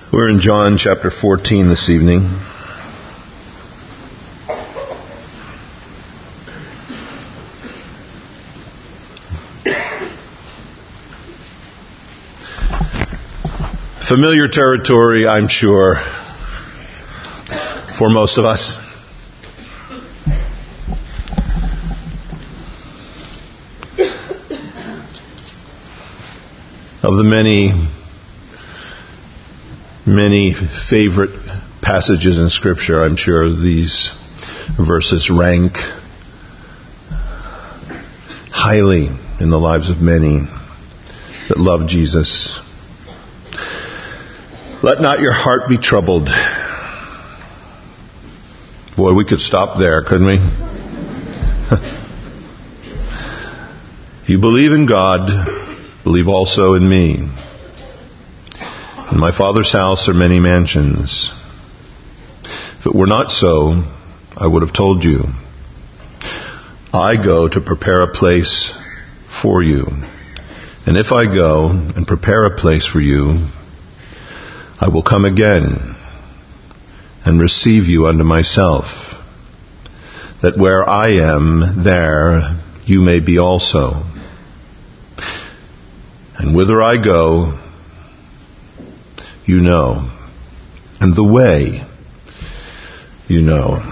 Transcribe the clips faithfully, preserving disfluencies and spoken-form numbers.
We're in John chapter fourteen this evening. Familiar territory, I'm sure, for most of us. Of the many, many favorite passages in Scripture, I'm sure these verses rank highly in the lives of many that love Jesus. Let not your heart be troubled. Boy, we could stop there, couldn't we? You believe in God, believe also in me. In my Father's house are many mansions. If it were not so, I would have told you. I go to prepare a place for you. And if I go and prepare a place for you, I will come again and receive you unto myself, that where I am, there you may be also. And whither I go, you know, and the way you know.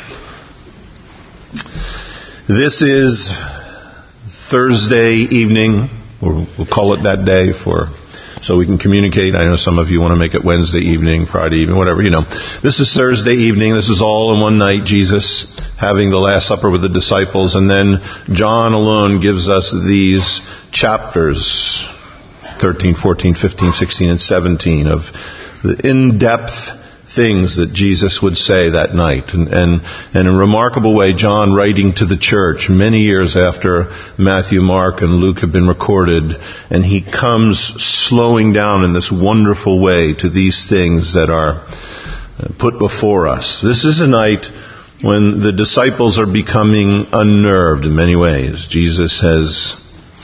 This is Thursday evening, or we'll call it that day for so we can communicate. I know some of you want to make it Wednesday evening, Friday evening, whatever, you know. This is Thursday evening. This is all in one night, Jesus having the Last Supper with the disciples. And then John alone gives us these chapters, thirteen, fourteen, fifteen, sixteen, and seventeen, of the in-depth things that Jesus would say that night. And, and, and in a remarkable way, John, writing to the church many years after Matthew, Mark, and Luke have been recorded, and he comes slowing down in this wonderful way to these things that are put before us. This is a night when the disciples are becoming unnerved in many ways. Jesus has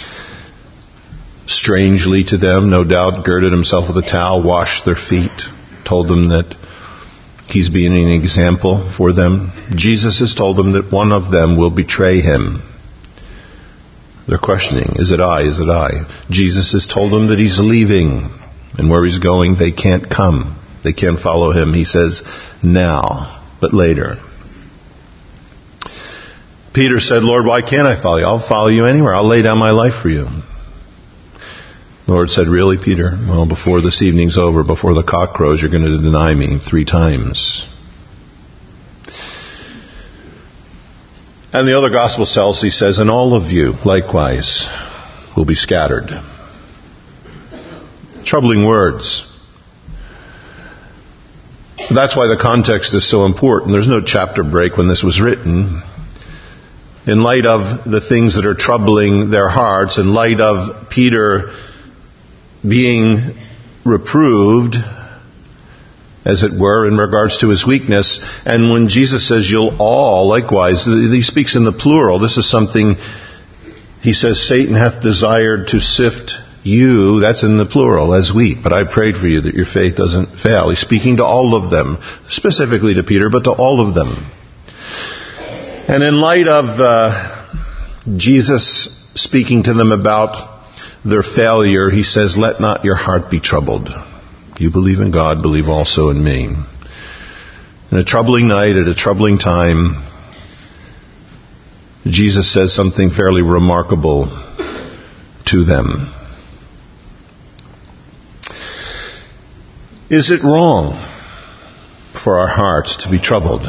strangely to them, no doubt, girded himself with a towel, washed their feet, told them that he's being an example for them. Jesus has told them that one of them will betray him. They're questioning, is it I, is it I? Jesus has told them that he's leaving, and where he's going, they can't come. They can't follow him. He says, now, but later. Peter said, Lord, why can't I follow you? I'll follow you anywhere. I'll lay down my life for you. The Lord said, really, Peter? Well, before this evening's over, before the cock crows, you're going to deny me three times. And the other gospel tells, he says, and all of you, likewise, will be scattered. Troubling words. That's why the context is so important. There's no chapter break when this was written. In light of the things that are troubling their hearts, in light of Peter being reproved, as it were, in regards to his weakness. And when Jesus says, you'll all, likewise, he speaks in the plural. This is something, he says, Satan hath desired to sift you, that's in the plural, as wheat. But I prayed for you that your faith doesn't fail. He's speaking to all of them, specifically to Peter, but to all of them. And in light of uh, Jesus speaking to them about their failure, he says, let not your heart be troubled. You believe in God, believe also in me. In a troubling night, at a troubling time, Jesus says something fairly remarkable to them. Is it wrong for our hearts to be troubled?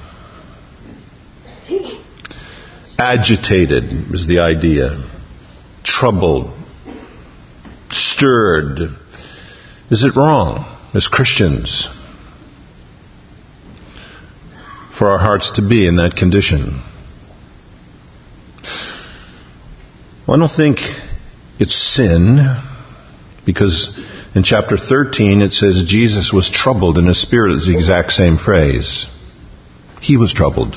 Agitated is the idea. Troubled. Stirred. Is it wrong as Christians for our hearts to be in that condition? Well, I don't think it's sin, because in chapter thirteen it says Jesus was troubled in his spirit. It's the exact same phrase. He was troubled.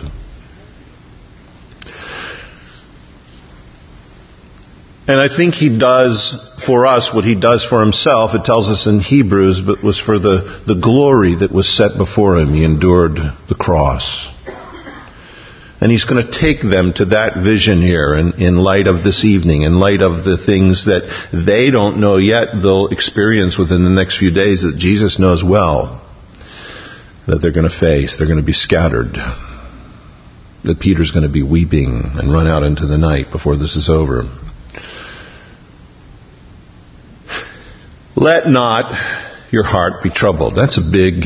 And I think he does for us what he does for himself. It tells us in Hebrews, but was for the, the glory that was set before him. He endured the cross. And he's going to take them to that vision here in, in light of this evening, in light of the things that they don't know yet they'll experience within the next few days that Jesus knows well that they're going to face. They're going to be scattered. That Peter's going to be weeping and run out into the night before this is over. Let not your heart be troubled. That's a big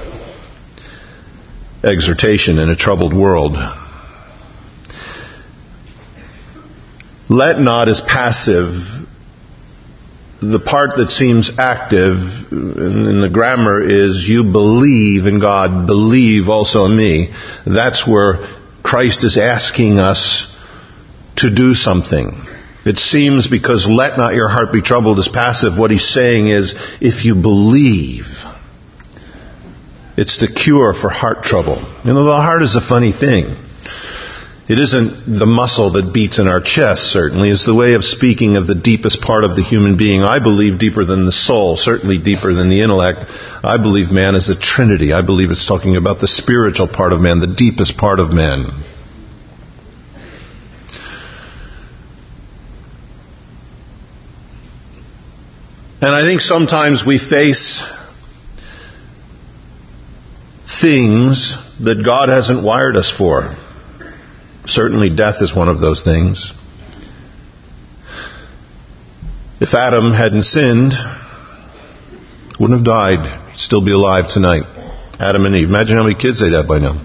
exhortation in a troubled world. Let not is passive. The part that seems active in the grammar is you believe in God, believe also in me. That's where Christ is asking us to do something. It seems because let not your heart be troubled is passive. What he's saying is if you believe, it's the cure for heart trouble. You know, the heart is a funny thing. It isn't the muscle that beats in our chest, certainly. It's the way of speaking of the deepest part of the human being. I believe deeper than the soul, certainly deeper than the intellect. I believe man is a trinity. I believe it's talking about the spiritual part of man, the deepest part of man. And I think sometimes we face things that God hasn't wired us for. Certainly death is one of those things. If Adam hadn't sinned, wouldn't have died. He'd still be alive tonight. Adam and Eve. Imagine how many kids they'd have by now.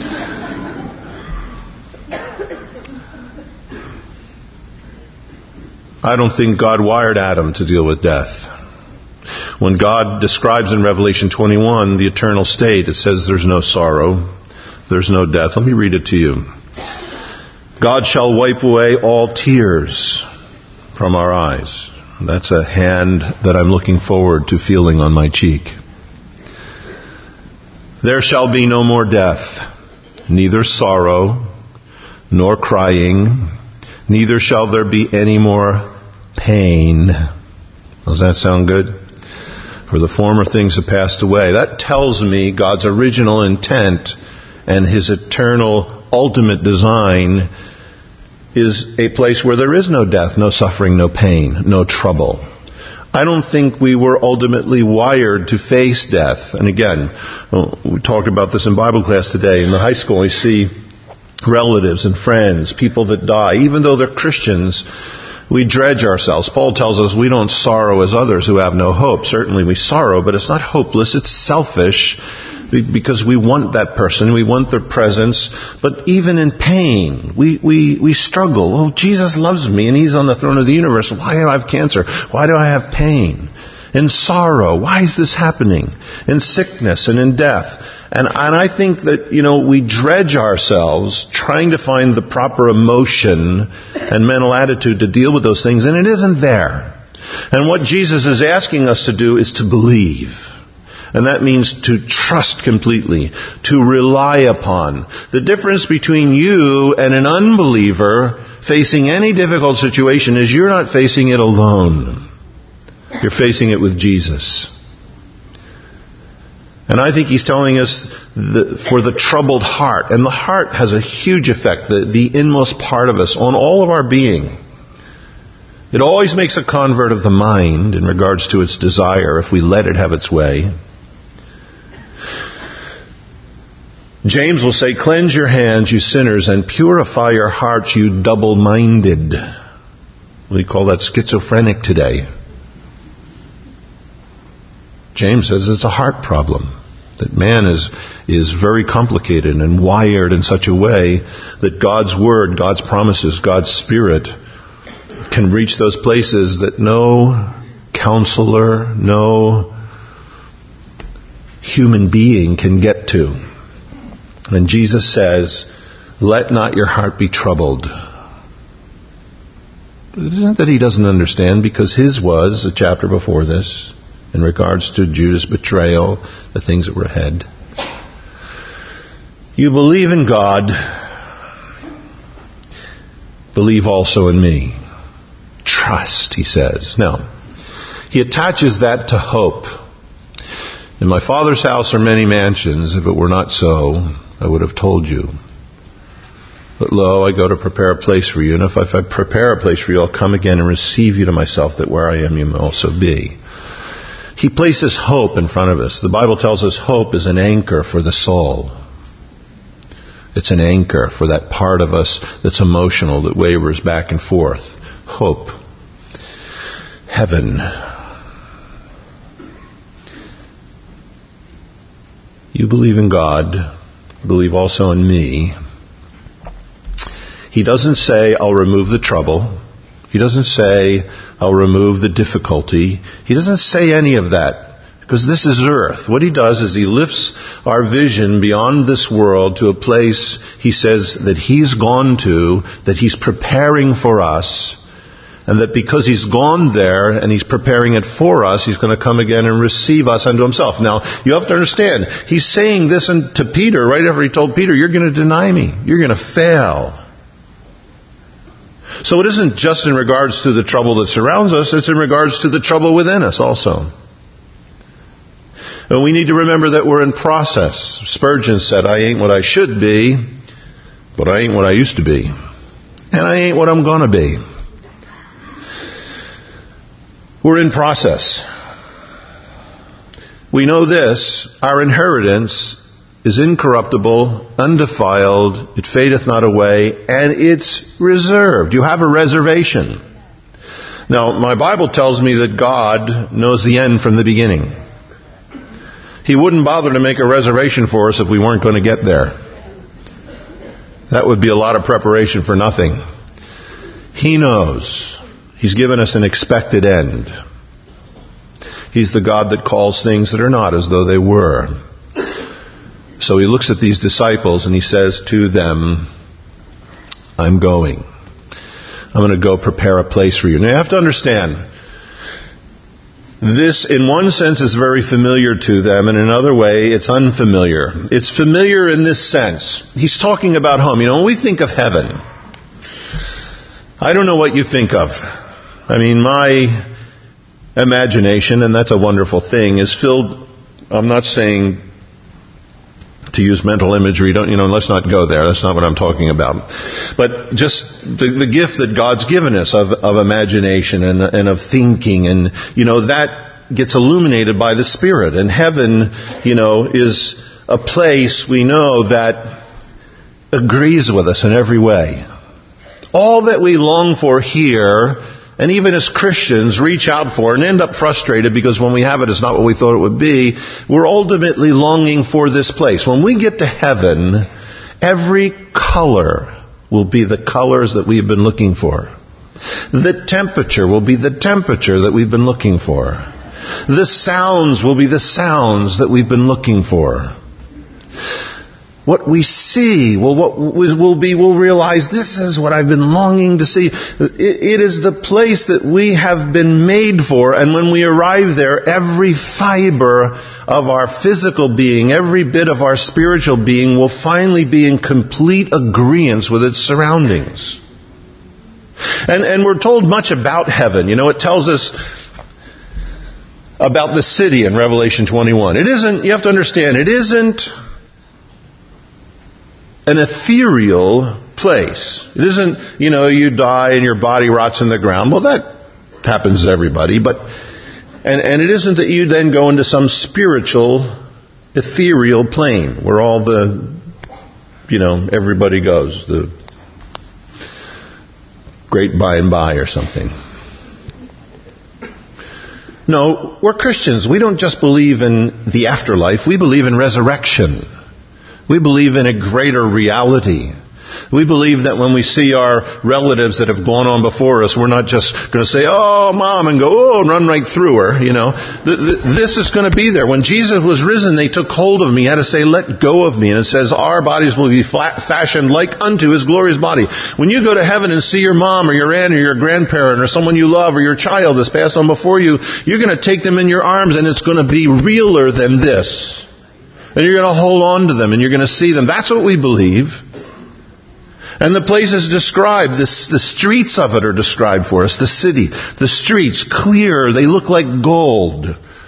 I don't think God wired Adam to deal with death. When God describes in Revelation twenty-one the eternal state, it says there's no sorrow, there's no death. Let me read it to you. God shall wipe away all tears from our eyes. That's a hand that I'm looking forward to feeling on my cheek. There shall be no more death, neither sorrow, nor crying, neither shall there be any more pain. Does that sound good? For the former things have passed away. That tells me God's original intent and His eternal ultimate design is a place where there is no death, no suffering, no pain, no trouble. I don't think we were ultimately wired to face death. And again, we talked about this in Bible class today. In the high school, we see relatives and friends, people that die. Even though they're Christians, we dredge ourselves. Paul tells us we don't sorrow as others who have no hope. Certainly we sorrow, but it's not hopeless. It's selfish because we want that person. We want their presence. But even in pain, we, we, we struggle. Oh, Jesus loves me and He's on the throne of the universe. Why do I have cancer? Why do I have pain? In sorrow, why is this happening? In sickness and in death. And, and I think that, you know, we dredge ourselves trying to find the proper emotion and mental attitude to deal with those things, and it isn't there. And what Jesus is asking us to do is to believe. And that means to trust completely, to rely upon. The difference between you and an unbeliever facing any difficult situation is you're not facing it alone. You're facing it with Jesus. And I think He's telling us that for the troubled heart, and the heart has a huge effect, the, the inmost part of us, on all of our being. It always makes a convert of the mind in regards to its desire if we let it have its way. James will say, cleanse your hands, you sinners, and purify your hearts, you double-minded. We call that schizophrenic today. James says it's a heart problem. That man is is very complicated and wired in such a way that God's Word, God's promises, God's Spirit can reach those places that no counselor, no human being can get to. And Jesus says, let not your heart be troubled. It isn't that He doesn't understand, because His was a chapter before this in regards to Judas' betrayal, the things that were ahead. You believe in God, believe also in me. trust, he says. Now, he attaches that to hope. In my Father's house are many mansions. If it were not so, I would have told you. But lo, I go to prepare a place for you. And if I prepare a place for you, I'll come again and receive you to myself, that where I am you may also be. He places hope in front of us. The Bible tells us hope is an anchor for the soul. It's an anchor for that part of us that's emotional, that wavers back and forth. Hope. Heaven. You believe in God, believe also in me. He doesn't say, I'll remove the trouble. He doesn't say, I'll remove the difficulty. He doesn't say any of that, because this is earth. What he does is he lifts our vision beyond this world to a place, he says, that he's gone to, that he's preparing for us, and that because he's gone there and he's preparing it for us, he's going to come again and receive us unto himself. Now, you have to understand, he's saying this to Peter right after he told Peter, you're going to deny me. You're going to fail. So it isn't just in regards to the trouble that surrounds us, it's in regards to the trouble within us also. And we need to remember that we're in process. Spurgeon said, I ain't what I should be, but I ain't what I used to be. And I ain't what I'm going to be. We're in process. We know this, our inheritance is incorruptible, undefiled, it fadeth not away, and it's reserved. You have a reservation. Now, my Bible tells me that God knows the end from the beginning. He wouldn't bother to make a reservation for us if we weren't going to get there. That would be a lot of preparation for nothing. He knows. He's given us an expected end. He's the God that calls things that are not as though they were. So he looks at these disciples and he says to them, I'm going. I'm going to go prepare a place for you. Now you have to understand, this in one sense is very familiar to them, and in another way it's unfamiliar. It's familiar in this sense. He's talking about home. You know, when we think of heaven, I don't know what you think of. I mean, my imagination, and that's a wonderful thing, is filled, I'm not saying to use mental imagery, don't, you know, let's not go there. That's not what I'm talking about. But just the, the gift that God's given us of, of imagination and, and of thinking, and, you know, that gets illuminated by the Spirit. And heaven, you know, is a place we know that agrees with us in every way. All that we long for here, and even as Christians reach out for and end up frustrated because when we have it, it's not what we thought it would be. We're ultimately longing for this place. When we get to heaven, every color will be the colors that we've been looking for. The temperature will be the temperature that we've been looking for. The sounds will be the sounds that we've been looking for. What we see, well, what will be, we'll realize this is what I've been longing to see. It is the place that we have been made for, and when we arrive there, every fiber of our physical being, every bit of our spiritual being will finally be in complete agreement with its surroundings. And, and we're told much about heaven. You know, it tells us about the city in Revelation twenty-one. It isn't, you have to understand, it isn't an ethereal place. It isn't, you know, you die and your body rots in the ground. Well, that happens to everybody. But and, and it isn't that you then go into some spiritual, ethereal plane where all the, you know, everybody goes. The great by and by or something. No, we're Christians. We don't just believe in the afterlife. We believe in resurrection. We believe in a greater reality. We believe that when we see our relatives that have gone on before us, we're not just going to say, oh, Mom, and go, oh, and run right through her. You know, this is going to be there. When Jesus was risen, they took hold of him. He had to say, let go of me. And it says, our bodies will be fashioned like unto his glorious body. When you go to heaven and see your mom or your aunt or your grandparent or someone you love or your child that's passed on before you, you're going to take them in your arms, and it's going to be realer than this. And you're going to hold on to them and you're going to see them. That's what we believe. And the place is described, the, the streets of it are described for us, the city. The streets, clear, they look like gold.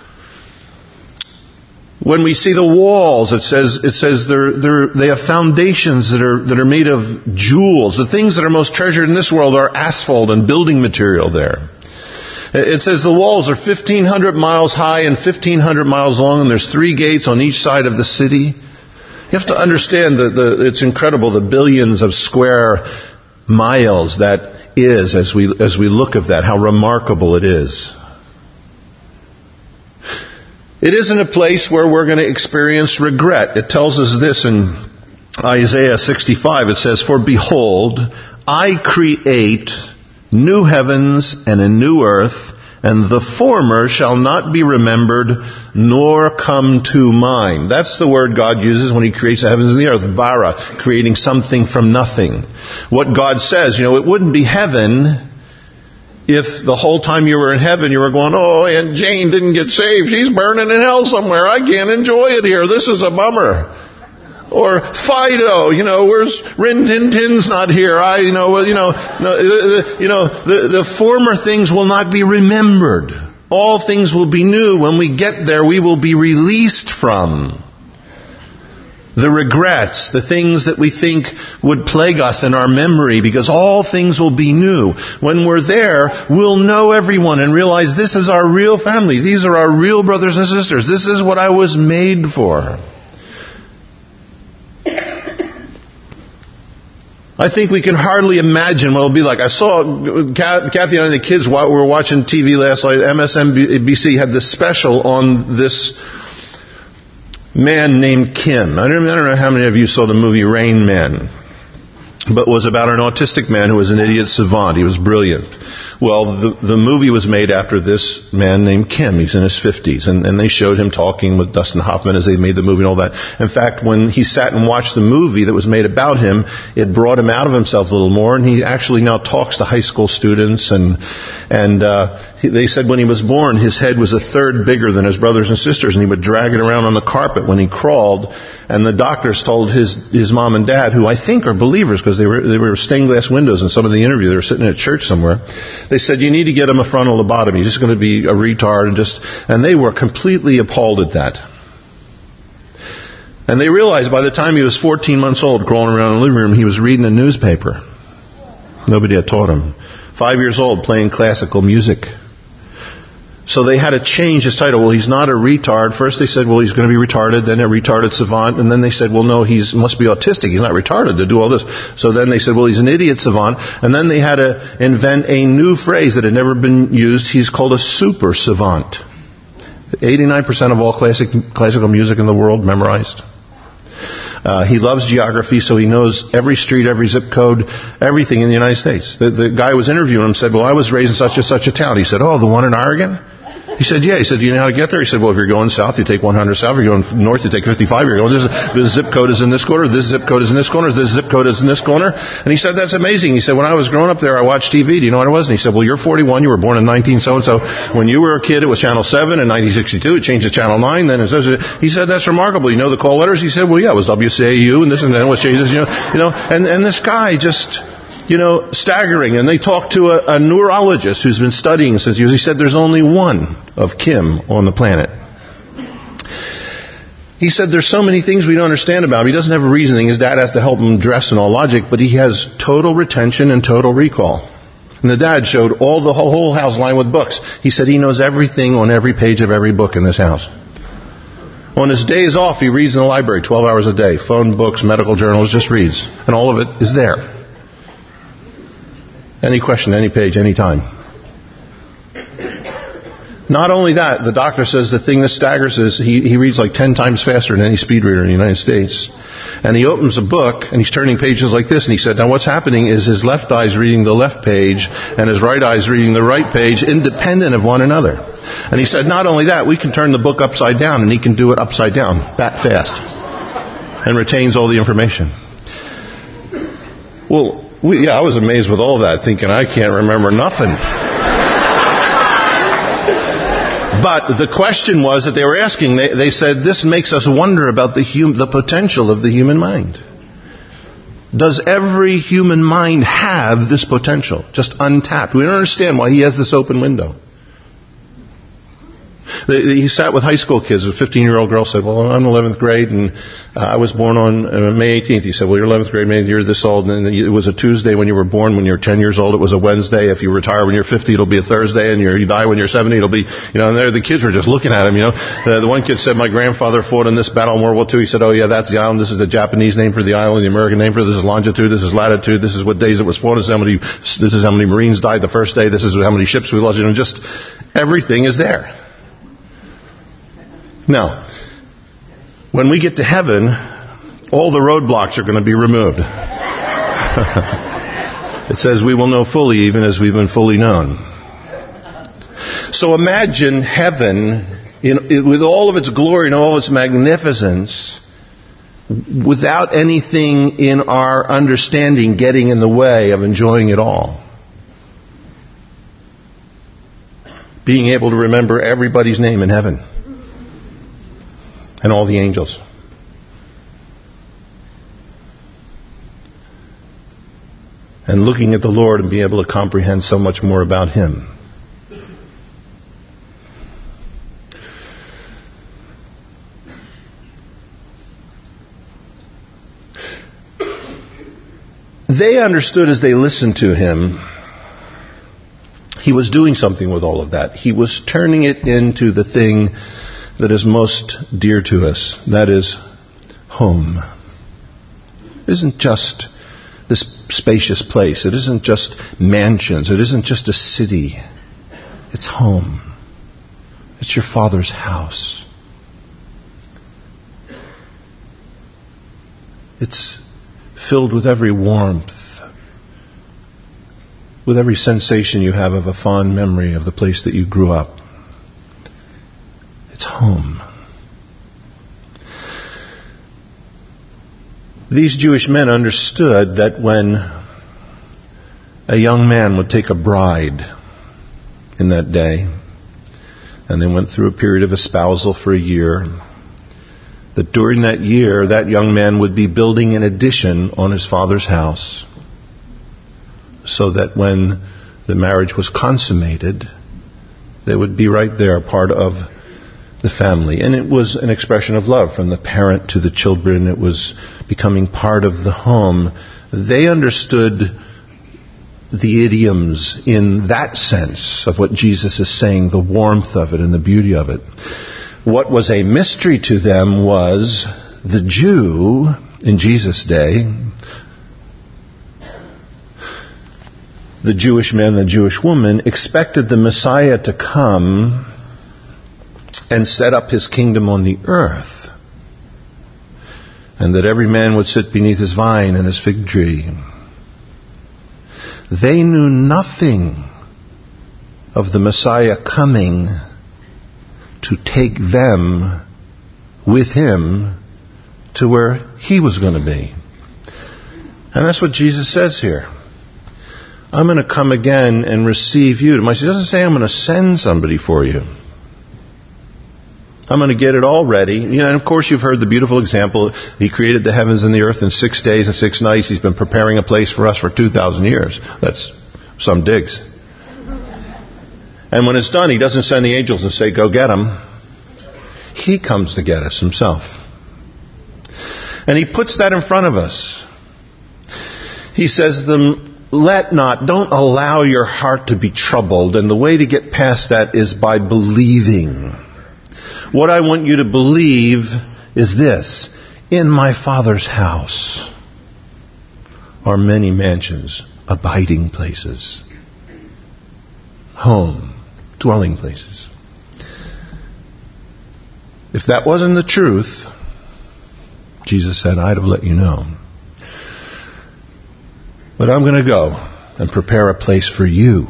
When we see the walls, it says it says they're, they're, they have foundations that are that are made of jewels. The things that are most treasured in this world are asphalt and building material there. It says the walls are fifteen hundred miles high and fifteen hundred miles long, and there's three gates on each side of the city. You have to understand that the, it's incredible, the billions of square miles that is as we as we look at that, how remarkable it is. It isn't a place where we're going to experience regret. It tells us this in Isaiah sixty-five. It says, "For behold, I create new heavens and a new earth, and the former shall not be remembered, nor come to mind." That's the word God uses when He creates the heavens and the earth. Bara, creating something from nothing. What God says, you know, it wouldn't be heaven if the whole time you were in heaven you were going, "Oh, Aunt Jane didn't get saved. She's burning in hell somewhere. I can't enjoy it here. This is a bummer." Or Fido, you know, where's Rin Tin Tin's not here? I, you know, you know, the, you know, the, the former things will not be remembered. All things will be new. When we get there, we will be released from the regrets, the things that we think would plague us in our memory, because all things will be new. When we're there, we'll know everyone and realize this is our real family. These are our real brothers and sisters. This is what I was made for. I think we can hardly imagine what it'll be like. I saw Kathy and the kids while we were watching T V last night. M S N B C had this special on this man named Kim. I don't, I don't know how many of you saw the movie Rain Man, but it was about an autistic man who was an idiot savant. He was brilliant. Well, the, the movie was made after this man named Kim. He's in his fifties. And, and they showed him talking with Dustin Hoffman as they made the movie and all that. In fact, when he sat and watched the movie that was made about him, it brought him out of himself a little more. And he actually now talks to high school students. And and uh, he, they said when he was born, his head was a third bigger than his brothers and sisters. And he would drag it around on the carpet when he crawled. And the doctors told his his mom and dad, who I think are believers because they were they were stained glass windows in some of the interview. They were sitting in a church somewhere. They said, "You need to get him a frontal lobotomy. He's just going to be a retard." And just and they were completely appalled at that. And they realized by the time he was fourteen months old, crawling around in the living room, he was reading a newspaper. Nobody had taught him. Five years old, playing classical music. So they had to change his title. Well, he's not a retard. First they said, well, he's going to be retarded, then a retarded savant. And then they said, well, no, he must be autistic. He's not retarded to do all this. So then they said, well, he's an idiot savant. And then they had to invent a new phrase that had never been used. He's called a super savant. eighty-nine percent of all classic, classical music in the world memorized. Uh, he loves geography, so he knows every street, every zip code, everything in the United States. The, the guy was interviewing him said, well, I was raised in such and such a town. He said, oh, the one in Oregon? He said, yeah. He said, do you know how to get there? He said, well, if you're going south, you take one hundred south. If you're going north, you take fifty-five. You're going, this, this zip code is in this corner. This zip code is in this corner. This zip code is in this corner. And he said, that's amazing. He said, when I was growing up there, I watched T V. Do you know what it was? And he said, well, you're forty-one. You were born in nineteen so-and-so. When you were a kid, it was Channel seven. In nineteen sixty-two, it changed to Channel nine. Then it says, he said, that's remarkable. You know the call letters? He said, well, yeah, it was W C A U and this and then it was changes, you know, you know, and, and this guy just, you know, staggering. And they talked to a, a neurologist who's been studying since years. He said there's only one of Kim on the planet. He said there's so many things we don't understand about him. He doesn't have a reasoning. His dad has to help him dress and all logic, but he has total retention and total recall. And the dad showed all the whole house lined with books. He said he knows everything on every page of every book in this house. On his days off, he reads in the library twelve hours a day. Phone, books, medical journals, just reads. And all of it is there. Any question, any page, any time. Not only that, the doctor says the thing that staggers is he, he reads like ten times faster than any speed reader in the United States. And he opens a book and he's turning pages like this. And he said, now what's happening is his left eye's reading the left page and his right eye's reading the right page, independent of one another. And he said, not only that, we can turn the book upside down and he can do it upside down that fast and retains all the information. Well, we, yeah, I was amazed with all that, thinking I can't remember nothing. But the question was that they were asking, they, they said, this makes us wonder about the hum, the potential of the human mind. does every human mind have this potential, just untapped. We don't understand why he has this open window. He sat with high school kids. A fifteen-year-old girl said, well, I'm in eleventh grade, and uh, I was born on uh, May eighteenth. He said, well, you're eleventh grade, maybe you're this old, and it was a Tuesday when you were born. When you're ten years old, it was a Wednesday. If you retire when you're fifty, it'll be a Thursday, and you're, you die when you're seventy, it'll be, you know, and there the kids were just looking at him, you know. Uh, the one kid said, my grandfather fought in this battle in World War Two. He said, oh, yeah, that's the island. This is the Japanese name for the island, the American name for it. This is longitude, this is latitude, this is what days it was fought, this is how many, this is how many Marines died the first day, this is how many ships we lost, you know, just everything is there. Now, when we get to heaven, all the roadblocks are going to be removed. It says we will know fully even as we've been fully known. So imagine heaven in, with all of its glory and all its magnificence, without anything in our understanding getting in the way of enjoying it all. Being able to remember everybody's name in heaven. And all the angels. And looking at the Lord and being able to comprehend so much more about Him. They understood as they listened to Him, He was doing something with all of that. He was turning it into the thing that is most dear to us. That is home. It isn't just this spacious place. It isn't just mansions. It isn't just a city. It's home. It's your Father's house. It's filled with every warmth, with every sensation you have of a fond memory of the place that you grew up. It's home. These Jewish men understood that when a young man would take a bride in that day, and they went through a period of espousal for a year, that during that year, that young man would be building an addition on his father's house, so that when the marriage was consummated, they would be right there, part of the family. And it was an expression of love from the parent to the children. It was becoming part of the home. They understood the idioms in that sense of what Jesus is saying, the warmth of it and the beauty of it. What was a mystery to them was the Jew in Jesus' day, the Jewish man, the Jewish woman, expected the Messiah to come and set up His kingdom on the earth, and that every man would sit beneath his vine and his fig tree. They knew nothing of the Messiah coming to take them with Him to where He was going to be. And that's what Jesus says here. I'm going to come again and receive you. He doesn't say I'm going to send somebody for you. I'm going to get it all ready. You know, and of course you've heard the beautiful example. He created the heavens and the earth in six days and six nights. He's been preparing a place for us for two thousand years. That's some digs. And when it's done, He doesn't send the angels and say, go get them. He comes to get us Himself. And He puts that in front of us. He says to them, let not, don't allow your heart to be troubled. And the way to get past that is by believing. What I want you to believe is this: in my Father's house are many mansions, abiding places, home, dwelling places. If that wasn't the truth, Jesus said, I'd have let you know. But I'm going to go and prepare a place for you.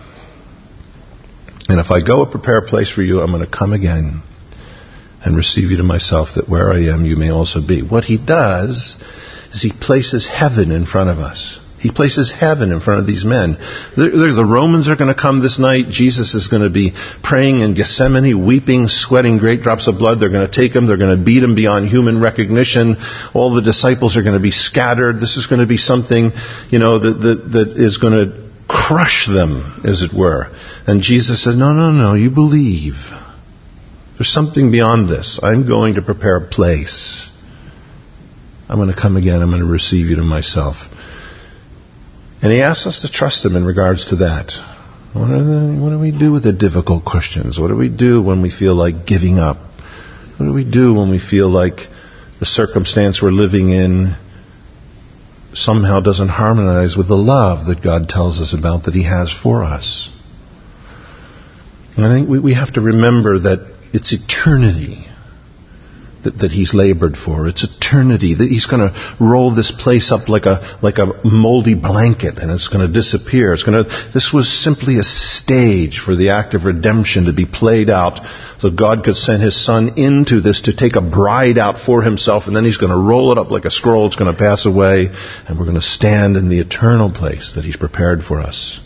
And if I go and prepare a place for you, I'm going to come again and receive you to myself, that where I am, you may also be. What He does is He places heaven in front of us. He places heaven in front of these men. They're, they're, the Romans are going to come this night. Jesus is going to be praying in Gethsemane, weeping, sweating great drops of blood. They're going to take him. They're going to beat him beyond human recognition. All the disciples are going to be scattered. This is going to be something, you know, that, that, that is going to crush them, as it were. And Jesus said, no, no, no, you believe. There's something beyond this. I'm going to prepare a place. I'm going to come again. I'm going to receive you to myself. And he asks us to trust him in regards to that. What, are the, what do we do with the difficult questions? What do we do when we feel like giving up? What do we do when we feel like the circumstance we're living in somehow doesn't harmonize with the love that God tells us about that he has for us? And I think we, we have to remember that it's eternity that, that he's labored for. It's eternity. That he's going to roll this place up like a like a moldy blanket, and it's going to disappear. It's going to. This was simply a stage for the act of redemption to be played out, so God could send his Son into this to take a bride out for himself, and then he's going to roll it up like a scroll. It's going to pass away, and we're going to stand in the eternal place that he's prepared for us.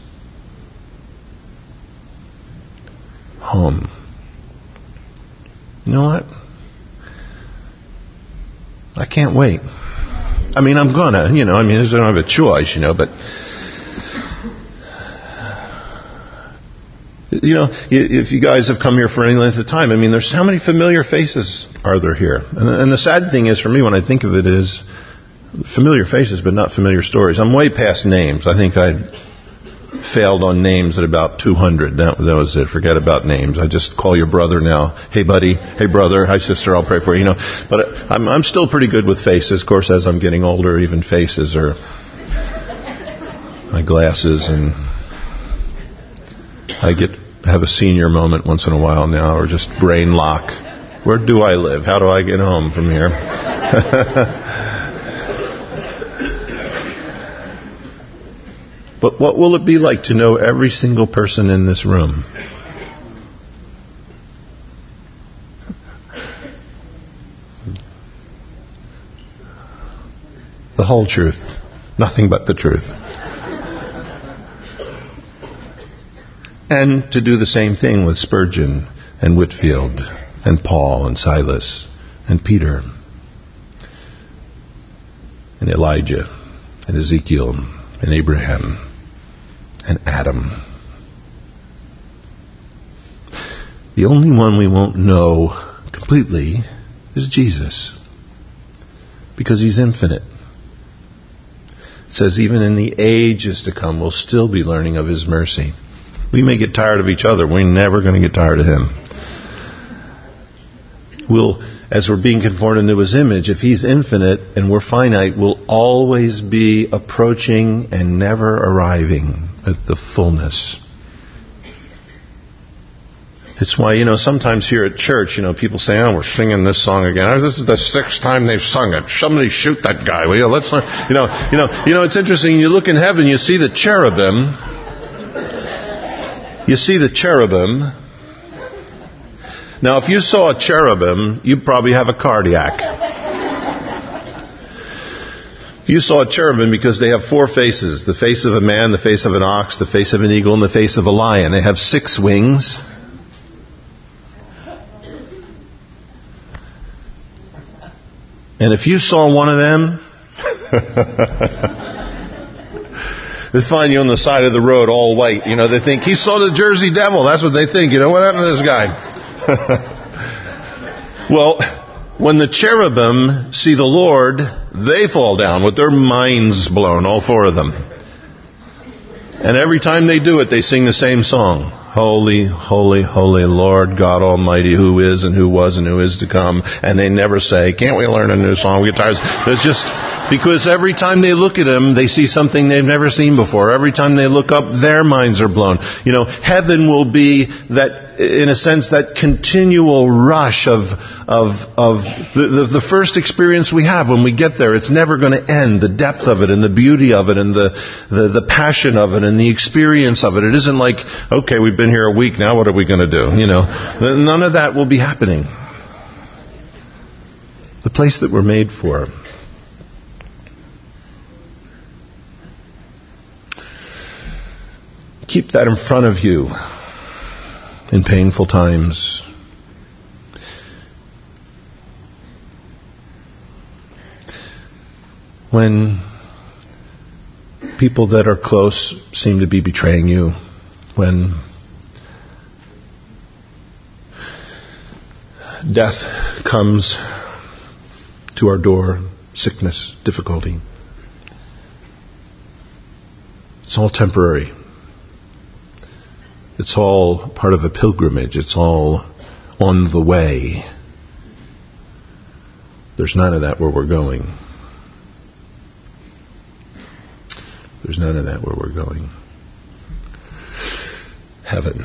Home. You know what? I can't wait. I mean, I'm gonna, you know, I mean, I don't have a choice, you know, but, you know, if you guys have come here for any length of time, I mean, there's how many familiar faces are there here? And, and the sad thing is, for me, when I think of it, is familiar faces, but not familiar stories. I'm way past names. I think I failed on names at about two hundred. That, that was it. Forget about names. I just call your brother now. Hey, buddy. Hey, brother. Hi, sister. I'll pray for you. You know, but I'm I'm still pretty good with faces. Of course, as I'm getting older, even faces are my glasses, and I get have a senior moment once in a while now, or just brain lock. Where do I live? How do I get home from here? But what will it be like to know every single person in this room? The whole truth. Nothing but the truth. And to do the same thing with Spurgeon and Whitefield and Paul and Silas and Peter and Elijah and Ezekiel and Abraham and Adam. The only one we won't know completely is Jesus, because he's infinite. It says even in the ages to come we'll still be learning of his mercy. We may get tired of each other. We're never going to get tired of him. We'll, as we're being conformed into his image, if he's infinite and we're finite, we'll always be approaching and never arriving at the fullness. It's why, you know, sometimes here at church, you know, people say, oh, we're singing this song again. Oh, this is the sixth time they've sung it. Somebody shoot that guy, will you? Let's learn. You know, you know, you know, it's interesting. You look in heaven, you see the cherubim. You see the cherubim. Now, if you saw a cherubim, you'd probably have a cardiac. You saw a cherubim because they have four faces. The face of a man, the face of an ox, the face of an eagle, and the face of a lion. They have six wings. And if you saw one of them, they find you on the side of the road all white. You know, they think, he saw the Jersey Devil. That's what they think. You know, what happened to this guy? Well, when the cherubim see the Lord, they fall down with their minds blown, all four of them. And every time they do it, they sing the same song. Holy, holy, holy Lord God Almighty, who is and who was and who is to come. And they never say, can't we learn a new song? We get tired. It's just because every time they look at him, they see something they've never seen before. Every time they look up, their minds are blown. You know, heaven will be that, in a sense, that continual rush of of of the, the, the first experience we have when we get there. It's never going to end. The depth of it and the beauty of it and the, the, the passion of it and the experience of it. It isn't like, okay, we've been here a week, now what are we going to do? You know, none of that will be happening. The place that we're made for. Keep that in front of you in painful times. When people that are close seem to be betraying you, when death comes to our door, sickness, difficulty, it's all temporary. It's all part of a pilgrimage. It's all on the way. There's none of that where we're going. There's none of that where we're going. Heaven.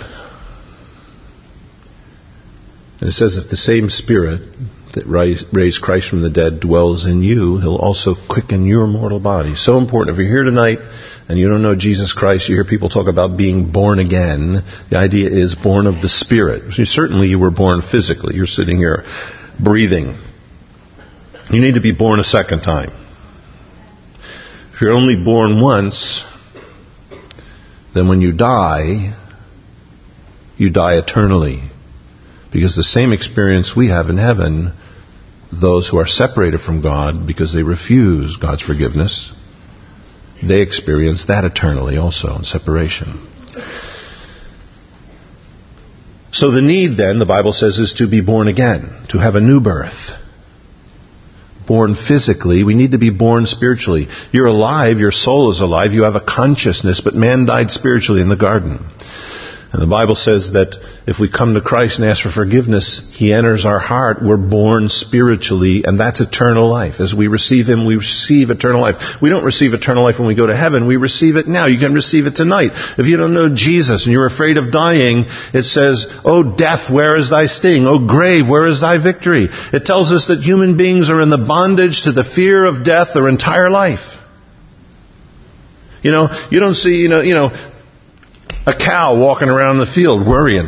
And it says, if the same Spirit that raised Christ from the dead dwells in you, He'll also quicken your mortal body. So important. If you're here tonight and you don't know Jesus Christ, you hear people talk about being born again. The idea is born of the Spirit. So certainly you were born physically. You're sitting here breathing. You need to be born a second time. If you're only born once, then when you die, you die eternally. Because the same experience we have in heaven, those who are separated from God because they refuse God's forgiveness, they experience that eternally also in separation. So the need then, the Bible says, is to be born again, to have a new birth. Born physically, we need to be born spiritually. You're alive, your soul is alive, you have a consciousness, but man died spiritually in the garden. And the Bible says that if we come to Christ and ask for forgiveness, He enters our heart. We're born spiritually, and that's eternal life. As we receive Him, we receive eternal life. We don't receive eternal life when we go to heaven. We receive it now. You can receive it tonight. If you don't know Jesus and you're afraid of dying, it says, "O death, where is thy sting? O grave, where is thy victory?" It tells us that human beings are in the bondage to the fear of death their entire life. You know, you don't see, you know, you know, a cow walking around the field worrying.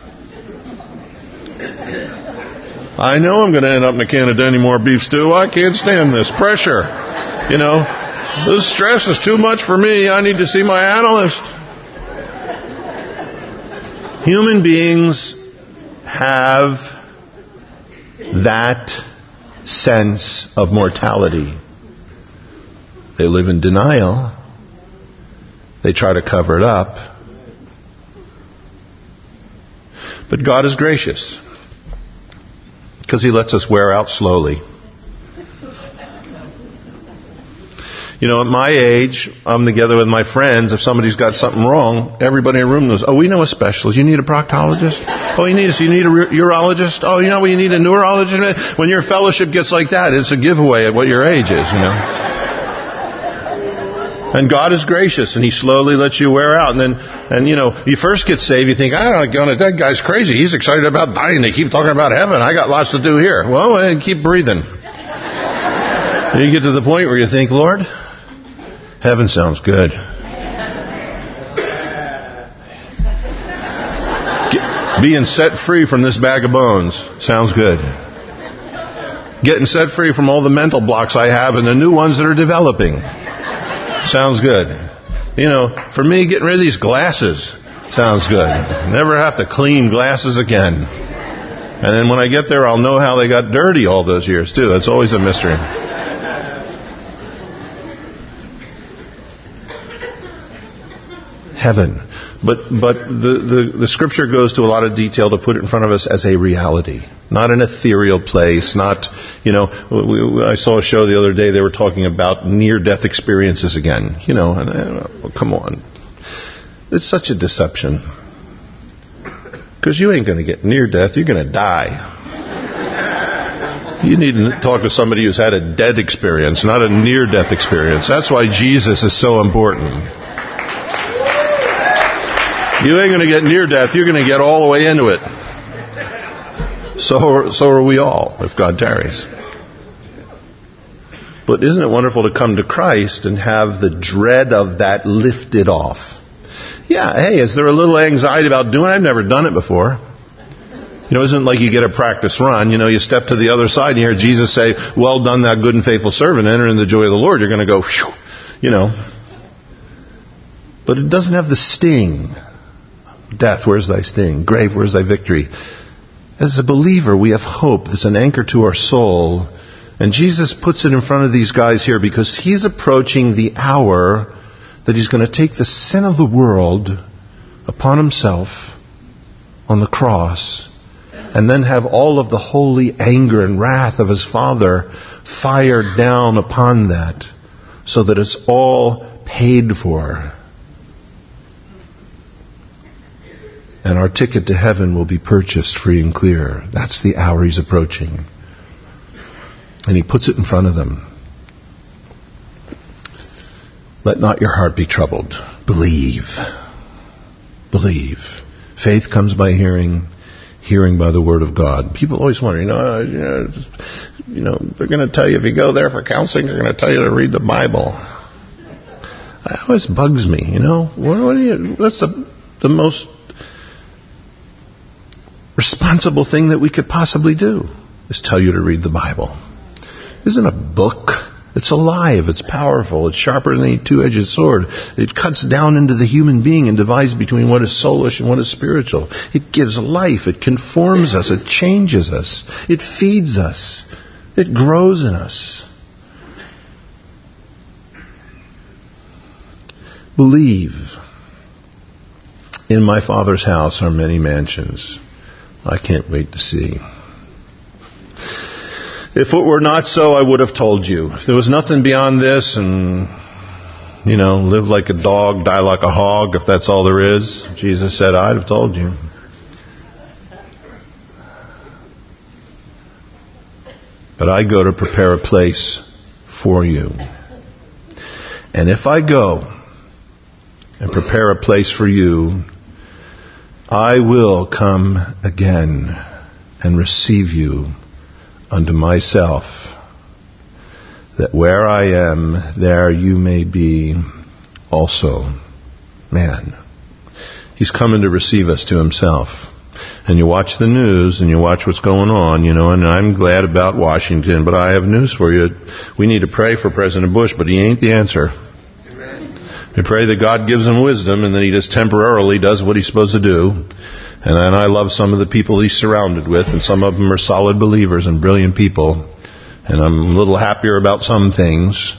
I know I'm going to end up in a can of Denny Moore beef stew. I can't stand this pressure. You know, this stress is too much for me. I need to see my analyst. Human beings have that sense of mortality. They live in denial. They try to cover it up. But God is gracious because He lets us wear out slowly. You know, at my age, I'm together with my friends. If somebody's got something wrong, everybody in the room knows, oh, we know a specialist. You need a proctologist? Oh, you need a, you need a urologist? Oh, you know, you need a neurologist? When your fellowship gets like that, it's a giveaway at what your age is, you know. And God is gracious, and He slowly lets you wear out. And then, and you know, you first get saved, you think, I don't know, that guy's crazy. He's excited about dying. They keep talking about heaven. I got lots to do here. Well, and keep breathing. And you get to the point where you think, Lord, heaven sounds good. Get, being set free from this bag of bones sounds good. Getting set free from all the mental blocks I have and the new ones that are developing sounds good. You know, for me, getting rid of these glasses sounds good. Never have to clean glasses again. And then when I get there, I'll know how they got dirty all those years, too. That's always a mystery. Heaven. But but the, the, the Scripture goes to a lot of detail to put it in front of us as a reality. Not an ethereal place, not, you know, we, I saw a show the other day, they were talking about near-death experiences again. You know, and, uh, come on. It's such a deception. Because you ain't going to get near death, you're going to die. You need to talk to somebody who's had a dead experience, not a near-death experience. That's why Jesus is so important. You ain't going to get near death, you're going to get all the way into it. So, so are we all, if God tarries. But isn't it wonderful to come to Christ and have the dread of that lifted off? Yeah, hey, is there a little anxiety about doing it? I've never done it before. You know, it isn't like you get a practice run. You know, you step to the other side and you hear Jesus say, well done, thou good and faithful servant, enter in the joy of the Lord. You're going to go, whew, you know. But it doesn't have the sting. Death, where's thy sting? Grave, where's thy victory? As a believer, we have hope. There's an anchor to our soul. And Jesus puts it in front of these guys here because he's approaching the hour that he's going to take the sin of the world upon himself on the cross and then have all of the holy anger and wrath of his Father fired down upon that so that it's all paid for. And our ticket to heaven will be purchased free and clear. That's the hour he's approaching. And he puts it in front of them. Let not your heart be troubled. Believe. Believe. Faith comes by hearing, hearing by the word of God. People always wonder, you know, uh, you know, you know, they're going to tell you if you go there for counseling, they're going to tell you to read the Bible. That always bugs me, you know. What, what do you, that's the, the most responsible thing that we could possibly do, is tell you to read the Bible. It isn't a book. It's alive. It's powerful. It's sharper than a two-edged sword. It cuts down into the human being and divides between what is soulish and what is spiritual. It gives life. It conforms us. It changes us. It feeds us. It grows in us. Believe. In my Father's house are many mansions. I can't wait to see. If it were not so, I would have told you. If there was nothing beyond this and, you know, live like a dog, die like a hog, if that's all there is, Jesus said, I'd have told you. But I go to prepare a place for you. And if I go and prepare a place for you, I will come again and receive you unto myself, that where I am, there you may be also. Man, he's coming to receive us to himself. And you watch the news and you watch what's going on, you know, and I'm glad about Washington, but I have news for you. We need to pray for President Bush, but he ain't the answer. We pray that God gives him wisdom and that he just temporarily does what he's supposed to do. And then I love some of the people he's surrounded with, and some of them are solid believers and brilliant people. And I'm a little happier about some things.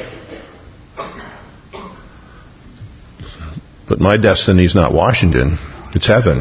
But my destiny's not Washington. It's heaven.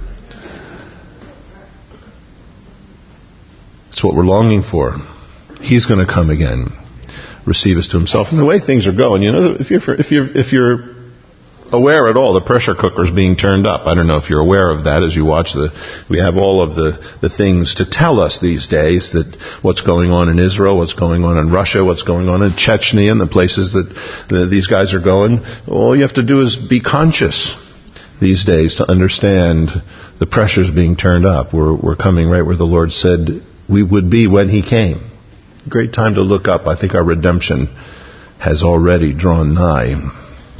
It's what we're longing for. He's going to come again, receive us to himself. And the way things are going, you know, if you're if you're if you're aware at all, the pressure cooker's being turned up. I don't know if you're aware of that as you watch the, we have all of the, the things to tell us these days, that what's going on in Israel, what's going on in Russia, what's going on in Chechnya and the places that the, these guys are going. All you have to do is be conscious these days to understand the pressure's being turned up. We're, we're coming right where the Lord said we would be when he came. Great time to look up. I think our redemption has already drawn nigh.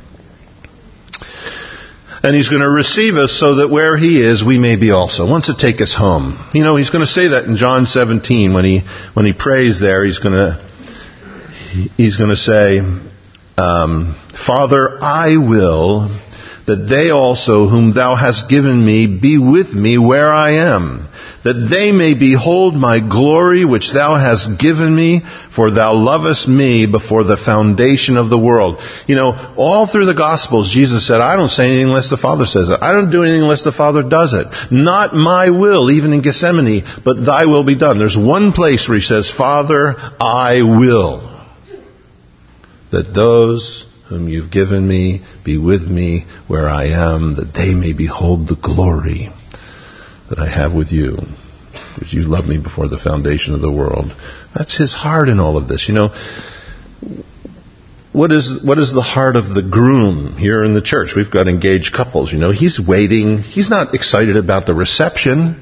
And he's going to receive us so that where he is, we may be also. Wants to take us home. You know, he's going to say that in John seventeen when he when he prays there. He's going to he's going to say, um, Father, I will that they also whom thou hast given me be with me where I am, that they may behold my glory which thou hast given me, for thou lovest me before the foundation of the world. You know, all through the Gospels, Jesus said, I don't say anything unless the Father says it. I don't do anything unless the Father does it. Not my will, even in Gethsemane, but thy will be done. There's one place where he says, Father, I will that those whom you've given me be with me where I am, that they may behold the glory that I have with you, because you loved me before the foundation of the world. That's his heart in all of this. You know, what is what is the heart of the groom here in the church? We've got engaged couples, you know. He's waiting. He's not excited about the reception.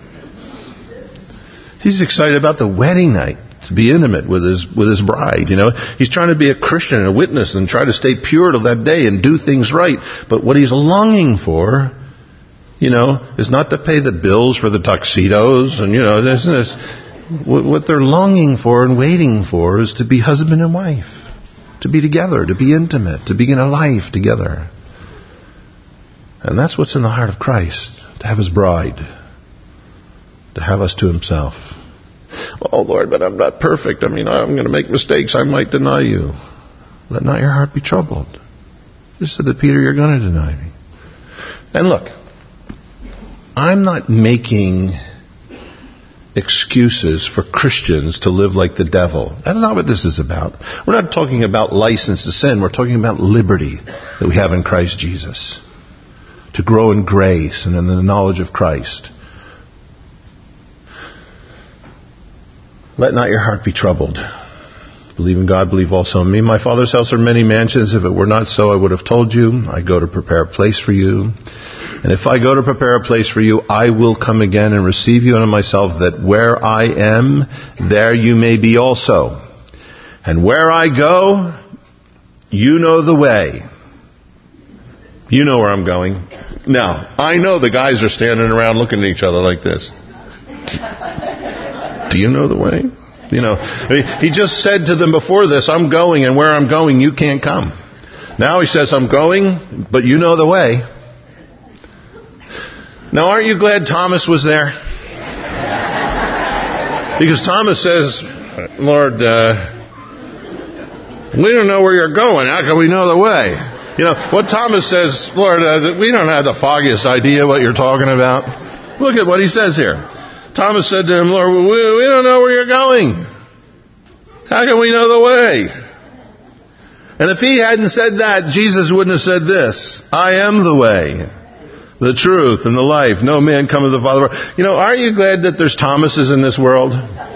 He's excited about the wedding night, to be intimate with his with his bride, you know. He's trying to be a Christian and a witness and try to stay pure till that day and do things right. But what he's longing for, you know, is not to pay the bills for the tuxedos, and you know, this, this, what they're longing for and waiting for is to be husband and wife, to be together, to be intimate, to begin a life together. And that's what's in the heart of Christ, to have his bride, to have us to himself. Oh, Lord, but I'm not perfect. I mean, I'm going to make mistakes. I might deny you. Let not your heart be troubled. Just said to Peter, you're going to deny me. And look, I'm not making excuses for Christians to live like the devil. That's not what this is about. We're not talking about license to sin. We're talking about liberty that we have in Christ Jesus. To grow in grace and in the knowledge of Christ. Let not your heart be troubled. Believe in God, believe also in me. My Father's house are many mansions. If it were not so, I would have told you. I go to prepare a place for you. And if I go to prepare a place for you, I will come again and receive you unto myself, that where I am, there you may be also. And where I go, you know the way. You know where I'm going. Now, I know the guys are standing around looking at each other like this. Do you know the way? You know, he just said to them before this, I'm going, and where I'm going, you can't come. Now he says, I'm going, but you know the way. Now, aren't you glad Thomas was there? Because Thomas says, Lord, uh, we don't know where you're going. How can we know the way? You know, what Thomas says, Lord, uh, we don't have the foggiest idea what you're talking about. Look at what he says here. Thomas said to him, Lord, we, we don't know where you're going. How can we know the way? And if he hadn't said that, Jesus wouldn't have said this. I am the way, the truth, and the life. No man cometh to the Father. You know, aren't you glad that there's Thomases in this world?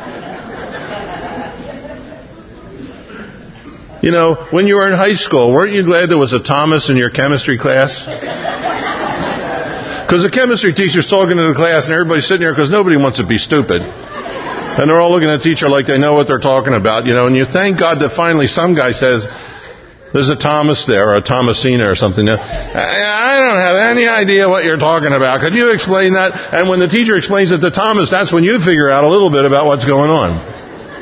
You know, when you were in high school, weren't you glad there was a Thomas in your chemistry class? Because the chemistry teacher's talking to the class and everybody's sitting there because nobody wants to be stupid. And they're all looking at the teacher like they know what they're talking about, you know, and you thank God that finally some guy says, there's a Thomas there, or a Thomasina or something. I, I don't have any idea what you're talking about. Could you explain that? And when the teacher explains it to Thomas, that's when you figure out a little bit about what's going on.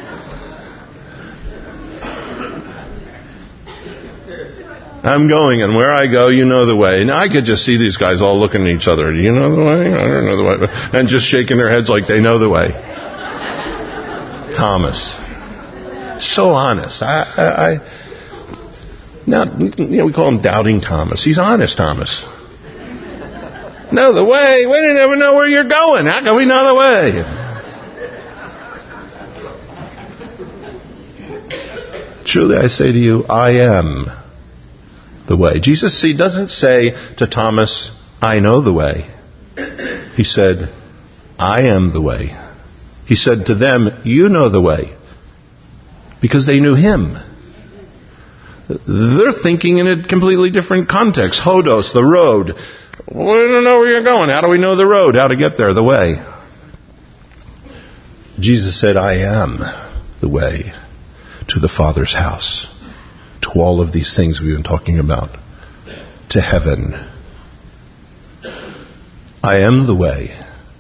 I'm going, and where I go, you know the way. Now, I could just see these guys all looking at each other. Do you know the way? I don't know the way. And just shaking their heads like they know the way. Thomas. So honest. I, I, I now, you know, we call him Doubting Thomas. He's honest Thomas. Know the way? We didn't ever know where you're going. How can we know the way? Truly I say to you, I am the way. Jesus, see, doesn't say to Thomas, I know the way. He said, I am the way. He said to them, you know the way. Because they knew him. They're thinking in a completely different context. Hodos, the road. We don't know where you're going. How do we know the road? How to get there, the way? Jesus said, I am the way to the Father's house. To all of these things we've been talking about. To heaven. I am the way.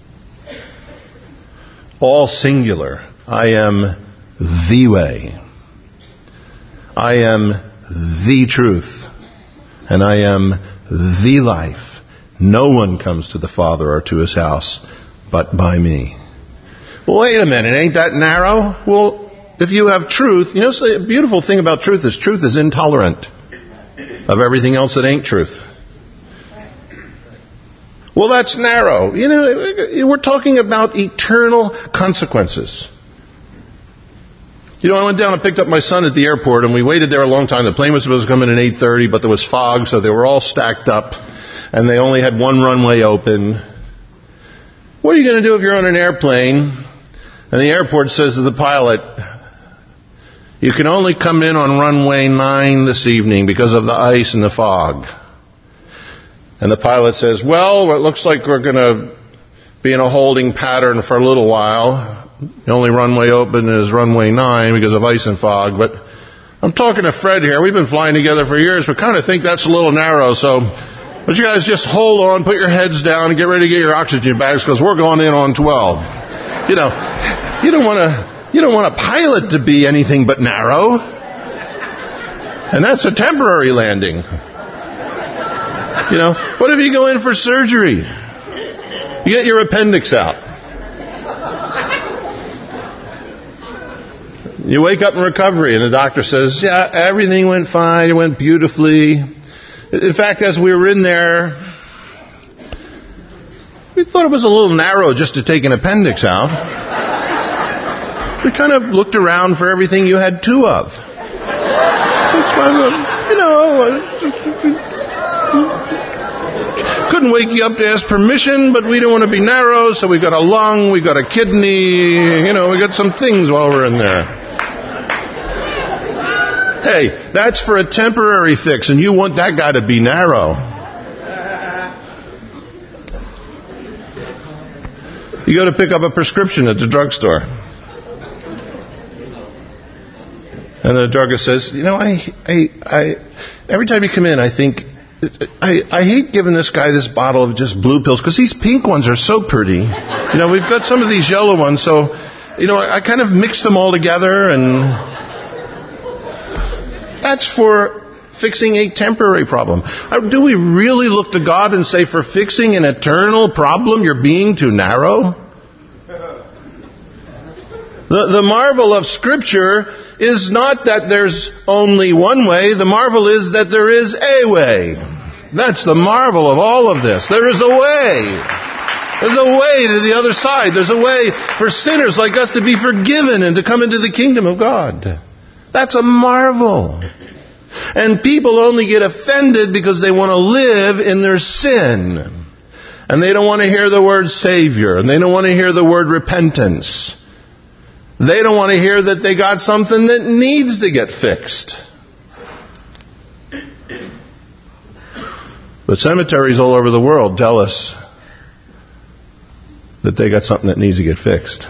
All singular. I am the way. I am the truth. And I am the life. No one comes to the Father or to his house but by me. Well, wait a minute. Ain't that narrow? Well, if you have truth, you know, the beautiful thing about truth is truth is intolerant of everything else that ain't truth. Well, that's narrow. You know, we're talking about eternal consequences. You know, I went down and picked up my son at the airport, and we waited there a long time. The plane was supposed to come in at eight thirty, but there was fog, so they were all stacked up, and they only had one runway open. What are you going to do if you're on an airplane, and the airport says to the pilot, you can only come in on runway nine this evening because of the ice and the fog. And the pilot says, well, it looks like we're going to be in a holding pattern for a little while. The only runway open is runway nine because of ice and fog. But I'm talking to Fred here. We've been flying together for years. We kind of think that's a little narrow. So but you guys just hold on, put your heads down, and get ready to get your oxygen bags because we're going in on twelve. You know, you don't want to... You don't want a pilot to be anything but narrow. And that's a temporary landing. You know, what if you go in for surgery? You get your appendix out. You wake up in recovery and the doctor says, yeah, everything went fine. It went beautifully. In fact, as we were in there, we thought it was a little narrow just to take an appendix out. We kind of looked around for everything you had two of. So it's fine, you know, couldn't wake you up to ask permission, but we don't want to be narrow, so we got a lung, we got a kidney, you know, we got some things while we're in there. Hey, that's for a temporary fix, and you want that guy to be narrow. You go to pick up a prescription at the drugstore. And the druggist says, you know, I, I, I, every time you come in, I think, I, I hate giving this guy this bottle of just blue pills, because these pink ones are so pretty. You know, we've got some of these yellow ones, so, you know, I, I kind of mix them all together, and that's for fixing a temporary problem. Do we really look to God and say, for fixing an eternal problem, you're being too narrow? The, the marvel of Scripture is not that there's only one way. The marvel is that there is a way. That's the marvel of all of this. There is a way. There's a way to the other side. There's a way for sinners like us to be forgiven and to come into the kingdom of God. That's a marvel. And people only get offended because they want to live in their sin. And they don't want to hear the word Savior. And they don't want to hear the word repentance. They don't want to hear that they got something that needs to get fixed. But cemeteries all over the world tell us that they got something that needs to get fixed.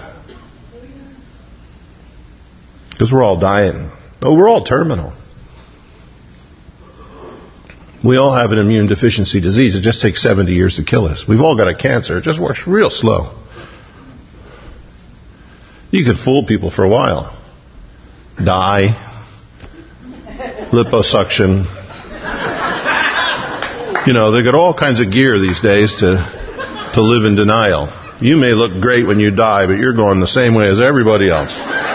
Because we're all dying. Oh, we're all terminal. We all have an immune deficiency disease. It just takes seventy years to kill us. We've all got a cancer. It just works real slow. You could fool people for a while. Dye. Liposuction. You know, they got all kinds of gear these days to to live in denial. You may look great when you die, but you're going the same way as everybody else.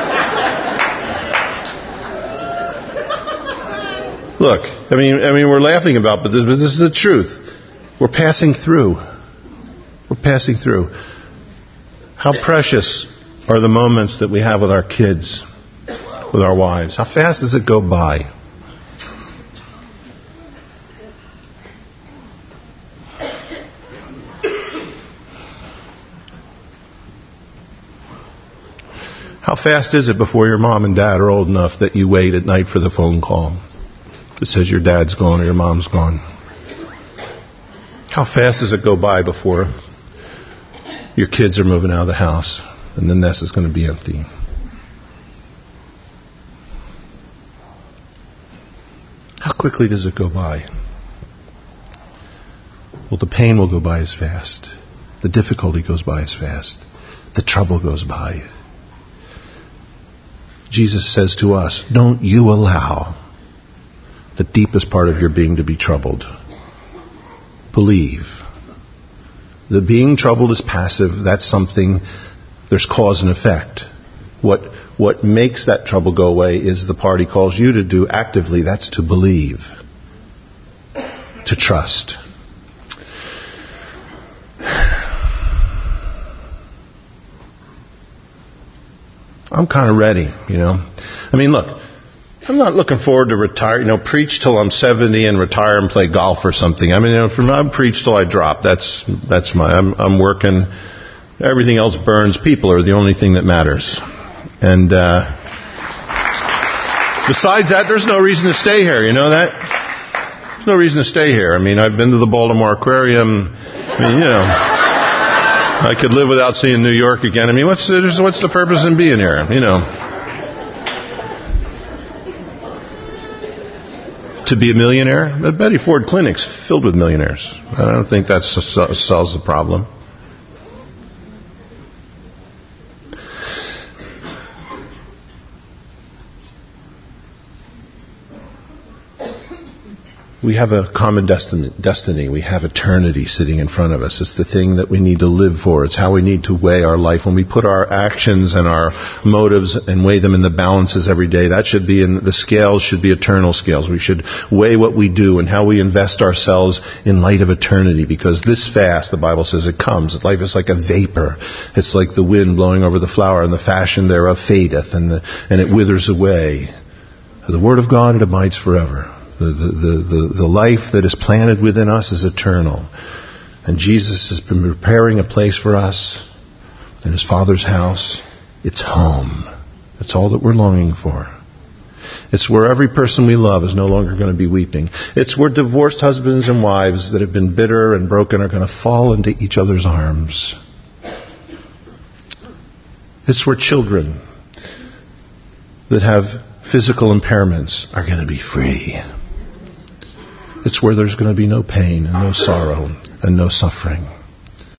Look, I mean, I mean, we're laughing about, but this, but this is the truth. We're passing through. We're passing through. How precious are the moments that we have with our kids, with our wives? How fast does it go by? How fast is it before your mom and dad are old enough that you wait at night for the phone call that says your dad's gone or your mom's gone? How fast does it go by before your kids are moving out of the house and the nest is going to be empty? How quickly does it go by? Well, the pain will go by as fast. The difficulty goes by as fast. The trouble goes by. Jesus says to us, don't you allow the deepest part of your being to be troubled. Believe. The being troubled is passive. That's something, there's cause and effect. What, what makes that trouble go away is the part he calls you to do actively. That's to believe. To trust. I'm kind of ready, you know. I mean, look, I'm not looking forward to retire, you know, preach till I'm seventy and retire and play golf or something. I mean, you know, from I preach till I drop. That's that's my. I'm I'm working. Everything else burns. People are the only thing that matters. And uh, besides that, there's no reason to stay here. You know that? There's no reason to stay here. I mean, I've been to the Baltimore Aquarium. I mean, you know. I could live without seeing New York again. I mean, what's the, what's the purpose in being here? You know, to be a millionaire? The Betty Ford Clinic's filled with millionaires. I don't think that solves the problem. We have a common destiny. We have eternity sitting in front of us. It's the thing that we need to live for. It's how we need to weigh our life. When we put our actions and our motives and weigh them in the balances every day, that should be in the scales, should be eternal scales. We should weigh what we do and how we invest ourselves in light of eternity, because this fast, the Bible says, it comes. Life is like a vapor. It's like the wind blowing over the flower, and the fashion thereof fadeth, and, the, and it withers away. The Word of God, it abides forever. The, the, the, the life that is planted within us is eternal. And Jesus has been preparing a place for us in His Father's house. It's home. It's all that we're longing for. It's where every person we love is no longer going to be weeping. It's where divorced husbands and wives that have been bitter and broken are going to fall into each other's arms. It's where children that have physical impairments are going to be free. It's where there's going to be no pain and no sorrow and no suffering.